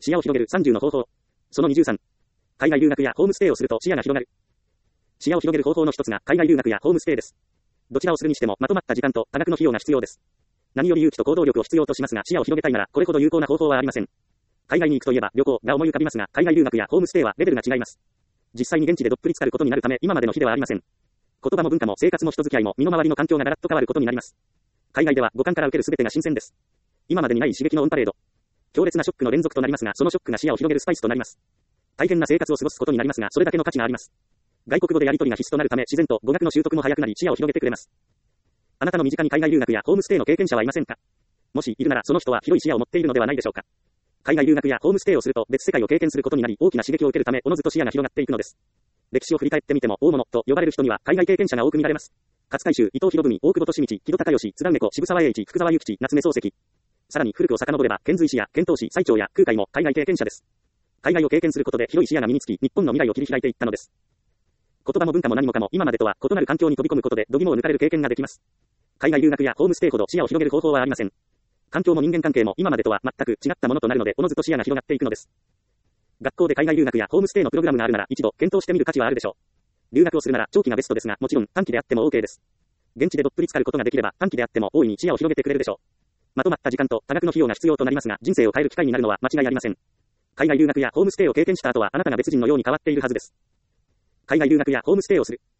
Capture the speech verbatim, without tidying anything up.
視野を広げるさんじゅうの方法。そのにじゅうさん。海外留学やホームステイをすると視野が広がる。視野を広げる方法の一つが海外留学やホームステイです。どちらをするにしてもまとまった時間と多額の費用が必要です。何より勇気と行動力を必要としますが、視野を広げたいならこれほど有効な方法はありません。海外に行くといえば旅行が思い浮かびますが、海外留学やホームステイはレベルが違います。実際に現地でどっぷり浸かることになるため、今までの日ではありません。言葉も文化も生活も人付き合いも身の回りの環境がガラッと変わることになります。海外では五感から受ける全てが新鮮です。今までにない刺激のオンパレード。強烈なショックの連続となりますが、そのショックが視野を広げるスパイスとなります。大変な生活を過ごすことになりますが、それだけの価値があります。外国語でやり取りが必須となるため、自然と語学の習得も早くなり視野を広げてくれます。あなたの身近に海外留学やホームステイの経験者はいませんか？もしいるなら、その人は広い視野を持っているのではないでしょうか。海外留学やホームステイをすると別世界を経験することになり、大きな刺激を受けるため、おのずと視野が広がっていくのです。歴史を振り返ってみても、大物と呼ばれる人には海外経験者が多く見られます。勝海舟、伊藤博文、大久保利通、木戸孝允、津田梅子、渋沢栄一、福沢諭吉、夏目漱石。さらに古くを遡れば、遣隋使や遣唐使、最澄や空海も海外経験者です。海外を経験することで広い視野が身につき、日本の未来を切り開いていったのです。言葉も文化も何もかも今までとは異なる環境に飛び込むことで度肝を抜かれる経験ができます。海外留学やホームステイほど視野を広げる方法はありません。環境も人間関係も今までとは全く違ったものとなるので、おのずと視野が広がっていくのです。学校で海外留学やホームステイのプログラムがあるなら一度検討してみる価値はあるでしょう。留学をするなら長期がベストですが、もちろん短期であっても OK です。現地でどっぷり浸かることができれば短期であっても大いに視野を広げてくれるでしょう。まとまった時間と多額の費用が必要となりますが、人生を変える機会になるのは間違いありません。海外留学やホームステイを経験した後はあなたが別人のように変わっているはずです。海外留学やホームステイをする。